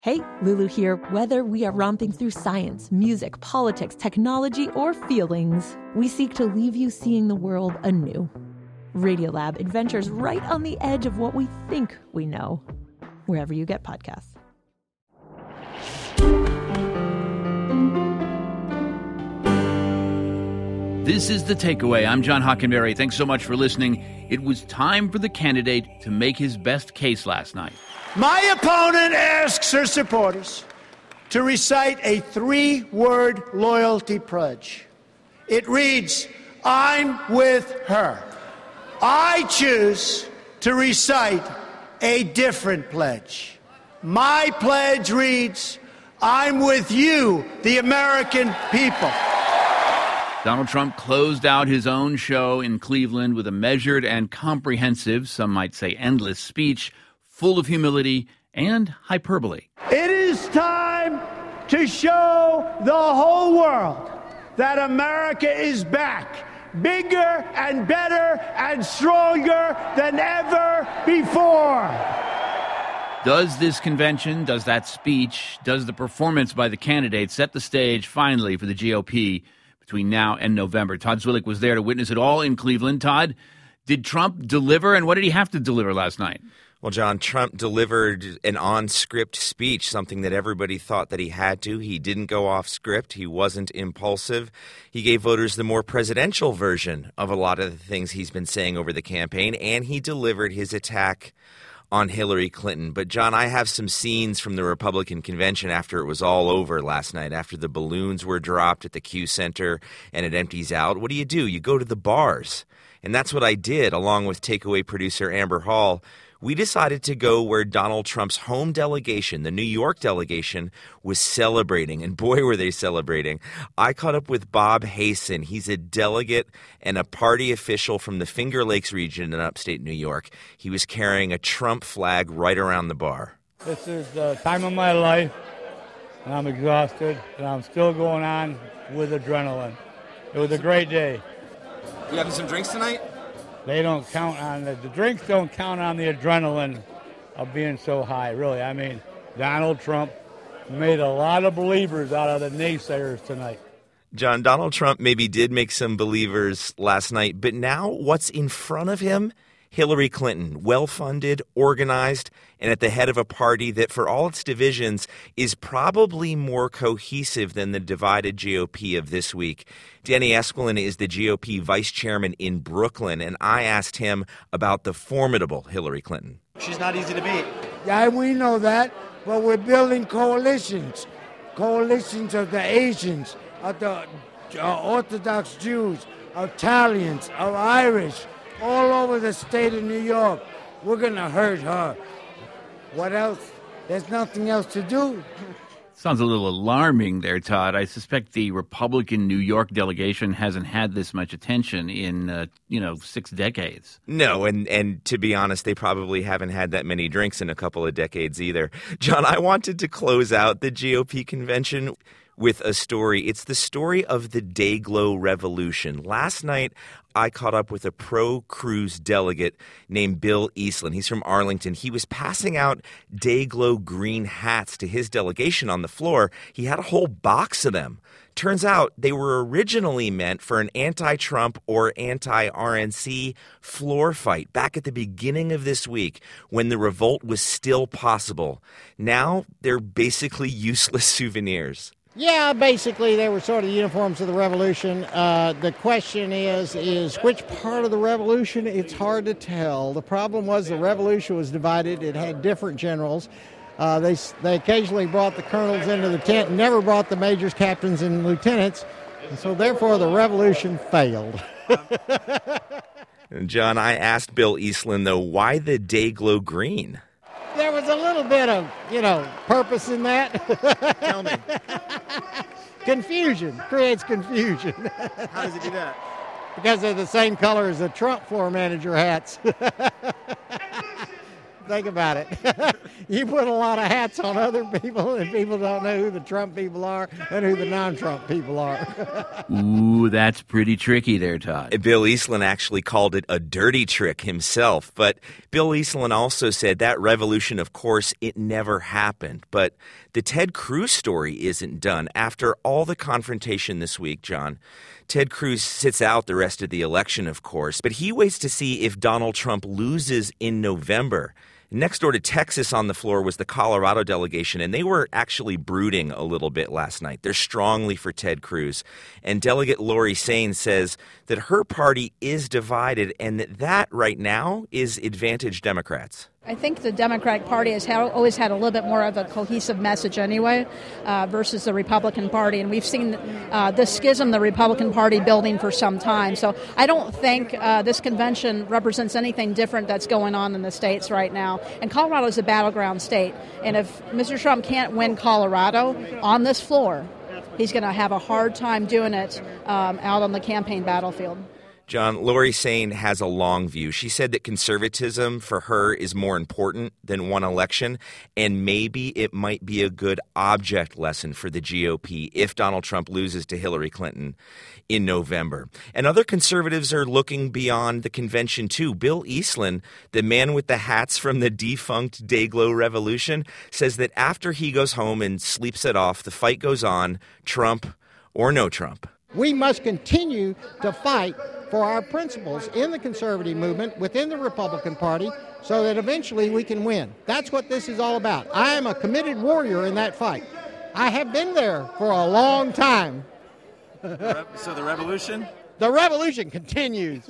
Hey, Lulu here. Whether we are romping through science, music, politics, technology, or feelings, we seek to leave you seeing the world anew. Radiolab adventures right on the edge of what we think we know. Wherever you get podcasts. This is The Takeaway. I'm John Hockenberry. Thanks so much for listening. It was time for the candidate to make his best case last night. My opponent asks her supporters to recite a 3-word loyalty pledge. It reads, I'm with her. I choose to recite a different pledge. My pledge reads, I'm with you, the American people. Donald Trump closed out his own show in Cleveland with a measured and comprehensive, some might say endless, speech full of humility and hyperbole. It is time to show the whole world that America is back, bigger and better and stronger than ever before. Does this convention, does that speech, does the performance by the candidate set the stage finally for the GOP between now and November? Todd Zwillich was there to witness it all in Cleveland. Todd, did Trump deliver, and what did he have to deliver last night? Well, John, Trump delivered an on-script speech, something that everybody thought that he had to. He didn't go off script. He wasn't impulsive. He gave voters the more presidential version of a lot of the things he's been saying over the campaign, and he delivered his attack on Hillary Clinton. But, John, I have some scenes from the Republican convention after it was all over last night, after the balloons were dropped at the Q Center and it empties out. What do? You go to the bars. And that's what I did, along with Takeaway producer Amber Hall. We decided to go where Donald Trump's home delegation, the New York delegation, was celebrating. And boy, were they celebrating. I caught up with Bob Hasen. He's a delegate and a party official from the Finger Lakes region in upstate New York. He was carrying a Trump flag right around the bar. This is the time of my life, and I'm exhausted, and I'm still going on with adrenaline. It was a great day. You having some drinks tonight? They don't count on the drinks don't count on the adrenaline of being so high, really. I mean, Donald Trump made a lot of believers out of the naysayers tonight. John, Donald Trump maybe did make some believers last night, but now what's in front of him? Hillary Clinton, well-funded, organized, and at the head of a party that, for all its divisions, is probably more cohesive than the divided GOP of this week. Danny Esquilin is the GOP vice chairman in Brooklyn, and I asked him about the formidable Hillary Clinton. She's not easy to beat. Yeah, we know that, but we're building coalitions. Coalitions of the Asians, of the Orthodox Jews, of Italians, of Irish, all over the state of New York. We're going to hurt her. What else? There's nothing else to do. Sounds a little alarming there, Todd. I suspect the Republican New York delegation hasn't had this much attention in, 6 decades. No, and to be honest, they probably haven't had that many drinks in a couple of decades either. John, I wanted to close out the GOP convention with a story. It's the story of the Dayglow Revolution. Last night, I caught up with a pro-Cruz delegate named Bill Eastland. He's from Arlington. He was passing out Dayglow green hats to his delegation on the floor. He had a whole box of them. Turns out they were originally meant for an anti-Trump or anti-RNC floor fight back at the beginning of this week when the revolt was still possible. Now they're basically useless souvenirs. Yeah, basically they were sort of uniforms of the revolution. The question is which part of the revolution? It's hard to tell. The problem was the revolution was divided. It had different generals. They occasionally brought the colonels into the tent, never brought the majors, captains, and lieutenants. And so therefore the revolution failed. John, I asked Bill Eastland, though, why the Dayglow green? There was a little bit of, purpose in that. Tell me. Confusion. Creates confusion. How does it do that? Because they're the same color as the Trump floor manager hats. Think about it. You put a lot of hats on other people, and people don't know who the Trump people are and who the non-Trump people are. Ooh, that's pretty tricky there, Todd. Bill Eastland actually called it a dirty trick himself. But Bill Eastland also said that revolution, of course, it never happened. But the Ted Cruz story isn't done. After all the confrontation this week, John, Ted Cruz sits out the rest of the election, of course, but he waits to see if Donald Trump loses in November. Next door to Texas on the floor was the Colorado delegation, and they were actually brooding a little bit last night. They're strongly for Ted Cruz. And Delegate Lori Sain says that her party is divided and that right now is advantage Democrats. I think the Democratic Party has always had a little bit more of a cohesive message anyway versus the Republican Party. And we've seen this schism, the Republican Party, building for some time. So I don't think this convention represents anything different that's going on in the states right now. And Colorado is a battleground state. And if Mr. Trump can't win Colorado on this floor, he's going to have a hard time doing it out on the campaign battlefield. John, Lori Sain has a long view. She said that conservatism for her is more important than one election, and maybe it might be a good object lesson for the GOP if Donald Trump loses to Hillary Clinton in November. And other conservatives are looking beyond the convention, too. Bill Eastland, the man with the hats from the defunct Dayglow Revolution, says that after he goes home and sleeps it off, the fight goes on, Trump or no Trump. We must continue to fight for our principles in the conservative movement, within the Republican Party, so that eventually we can win. That's what this is all about. I am a committed warrior in that fight. I have been there for a long time. So the revolution? The revolution continues.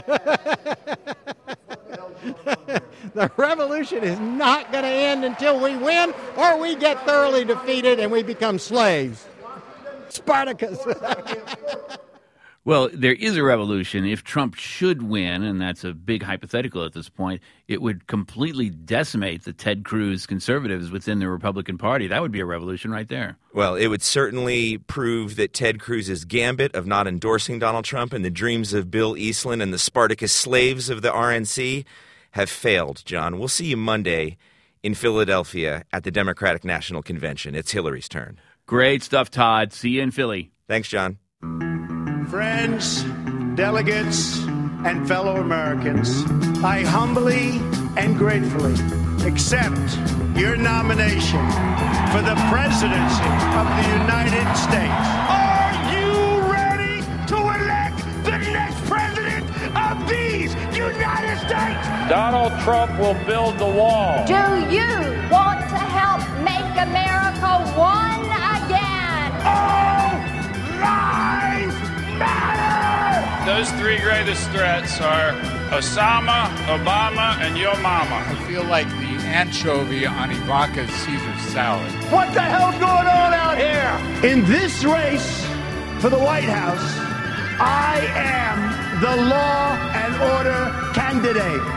The revolution is not going to end until we win or we get thoroughly defeated and we become slaves. Spartacus. Well, there is a revolution. If Trump should win, and that's a big hypothetical at this point, it would completely decimate the Ted Cruz conservatives within the Republican Party. That would be a revolution right there. Well, it would certainly prove that Ted Cruz's gambit of not endorsing Donald Trump and the dreams of Bill Eastland and the Spartacus slaves of the RNC have failed, John. We'll see you Monday in Philadelphia at the Democratic National Convention. It's Hillary's turn. Great stuff, Todd. See you in Philly. Thanks, John. Friends, delegates, and fellow Americans, I humbly and gratefully accept your nomination for the presidency of the United States. Are you ready to elect the next president of these United States? Donald Trump will build the wall. Do you want to help make America one again? All lives matter! Those three greatest threats are Osama, Obama, and your mama. I feel like the anchovy on Ivanka's Caesar salad. What the hell's going on out here? In this race for the White House, I am the law and order candidate.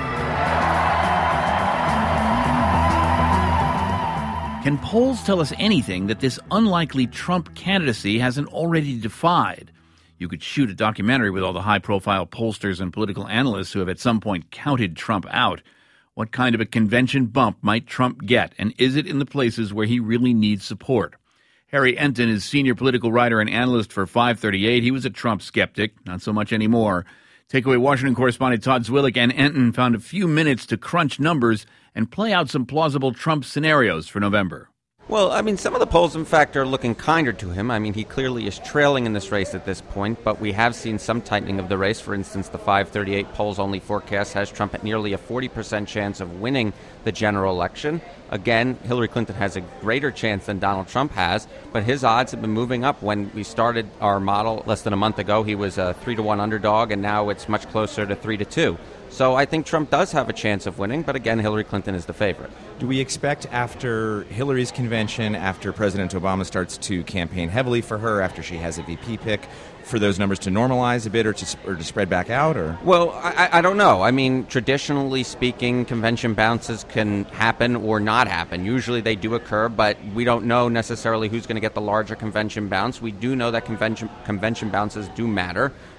Can polls tell us anything that this unlikely Trump candidacy hasn't already defied? You could shoot a documentary with all the high-profile pollsters and political analysts who have at some point counted Trump out. What kind of a convention bump might Trump get, and is it in the places where he really needs support? Harry Enton is senior political writer and analyst for 538. He was a Trump skeptic, not so much anymore. Takeaway Washington correspondent Todd Zwillich and Enton found a few minutes to crunch numbers and play out some plausible Trump scenarios for November. Well, I mean, some of the polls, in fact, are looking kinder to him. I mean, he clearly is trailing in this race at this point, but we have seen some tightening of the race. For instance, the 538 polls only forecast has Trump at nearly a 40% chance of winning the general election. Again, Hillary Clinton has a greater chance than Donald Trump has, but his odds have been moving up. When we started our model less than a month ago, he was a 3-1 underdog, and now it's much closer to 3-2. So I think Trump does have a chance of winning, but again, Hillary Clinton is the favorite. Do we expect after Hillary's convention, after President Obama starts to campaign heavily for her, after she has a VP pick, for those numbers to normalize a bit or to spread back out? Or Well, I don't know. I mean, traditionally speaking, convention bounces can happen or not happen. Usually they do occur, but we don't know necessarily who's going to get the larger convention bounce. We do know that convention bounces do matter.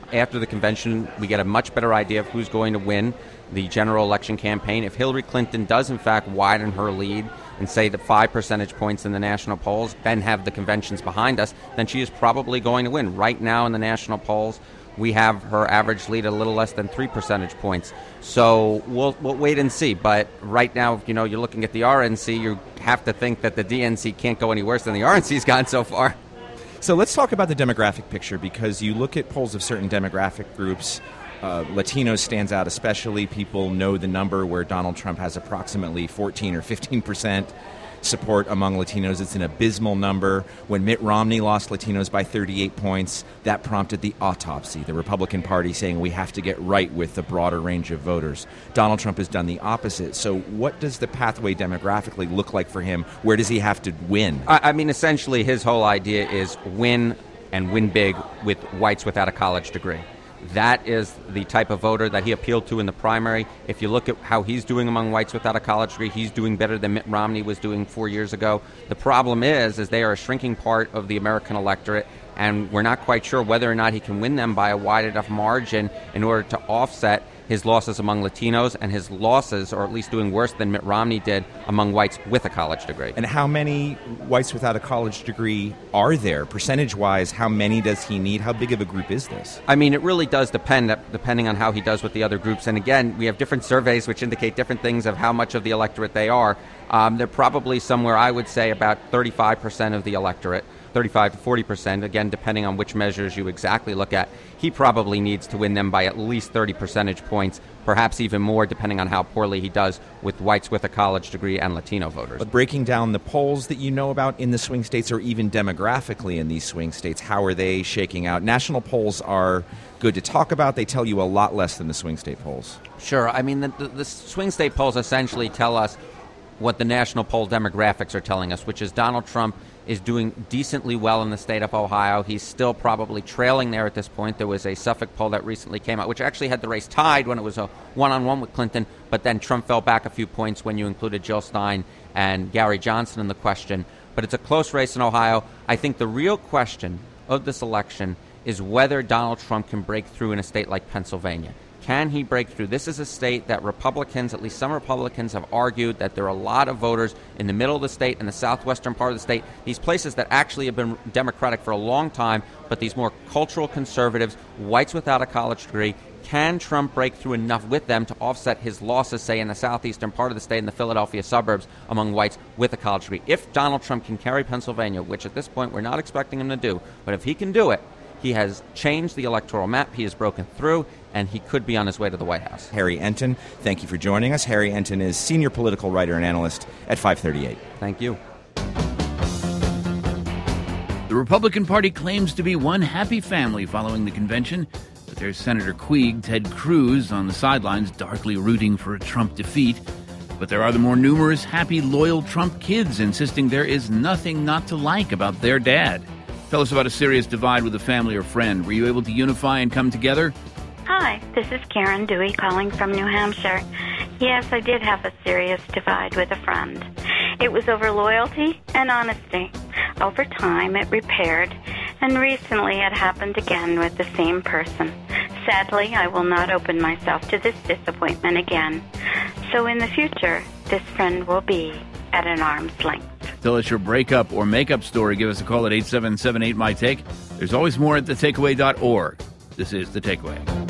after the convention, we get a much better idea of who's going to win the general election campaign. If Hillary Clinton does, in fact, widen her lead and say that 5 percentage points in the national polls, then have the conventions behind us, then she is probably going to win. Right now in the national polls, we have her average lead a little less than 3 percentage points. So we'll wait and see. But right now, you're looking at the RNC, you have to think that the DNC can't go any worse than the RNC's gone so far. So let's talk about the demographic picture, because you look at polls of certain demographic groups. Latinos stands out especially. People know the number where Donald Trump has approximately 14 or 15% support among Latinos. It's an abysmal number. When Mitt Romney lost Latinos by 38 points, that prompted the autopsy, the Republican Party saying we have to get right with the broader range of voters. Donald Trump has done the opposite. So what does the pathway demographically look like for him? Where does he have to win? I mean, essentially, his whole idea is win and win big with whites without a college degree. That is the type of voter that he appealed to in the primary. If you look at how he's doing among whites without a college degree, he's doing better than Mitt Romney was doing 4 years ago. The problem is they are a shrinking part of the American electorate, and we're not quite sure whether or not he can win them by a wide enough margin in order to offset his losses among Latinos, and his losses, or at least doing worse than Mitt Romney did, among whites with a college degree. And how many whites without a college degree are there? Percentage-wise, how many does he need? How big of a group is this? I mean, it really does depend, depending on how he does with the other groups. And again, we have different surveys which indicate different things of how much of the electorate they are. They're probably somewhere, I would say, about 35% of the electorate. 35 to 40%, again, depending on which measures you exactly look at. He probably needs to win them by at least 30 percentage points, perhaps even more, depending on how poorly he does with whites with a college degree and Latino voters. But breaking down the polls that you know about in the swing states, or even demographically in these swing states, how are they shaking out? National polls are good to talk about. They tell you a lot less than the swing state polls. Sure. I mean, the swing state polls essentially tell us what the national poll demographics are telling us, which is Donald Trump is doing decently well in the state of Ohio. He's still probably trailing there at this point. There was a Suffolk poll that recently came out, which actually had the race tied when it was a one-on-one with Clinton, but then Trump fell back a few points when you included Jill Stein and Gary Johnson in the question. But it's a close race in Ohio. I think the real question of this election is whether Donald Trump can break through in a state like Pennsylvania. Can he break through? This is a state that Republicans, at least some Republicans, have argued that there are a lot of voters in the middle of the state and the southwestern part of the state, these places that actually have been Democratic for a long time, but these more cultural conservatives, whites without a college degree. Can Trump break through enough with them to offset his losses, say, in the southeastern part of the state, in the Philadelphia suburbs, among whites with a college degree? If Donald Trump can carry Pennsylvania, which at this point we're not expecting him to do, but if he can do it, he has changed the electoral map, he has broken through, and he could be on his way to the White House. Harry Enten, thank you for joining us. Harry Enten is senior political writer and analyst at 538. Thank you. The Republican Party claims to be one happy family following the convention, but there's Senator Queeg, Ted Cruz, on the sidelines darkly rooting for a Trump defeat. But there are the more numerous happy, loyal Trump kids insisting there is nothing not to like about their dad. Tell us about a serious divide with a family or friend. Were you able to unify and come together? Hi, this is Karen Dewey calling from New Hampshire. Yes, I did have a serious divide with a friend. It was over loyalty and honesty. Over time, it repaired, and recently it happened again with the same person. Sadly, I will not open myself to this disappointment again. So in the future, this friend will be at an arm's length. Tell us your breakup or makeup story. Give us a call at 877-8-MY-TAKE. There's always more at thetakeaway.org. This is The Takeaway.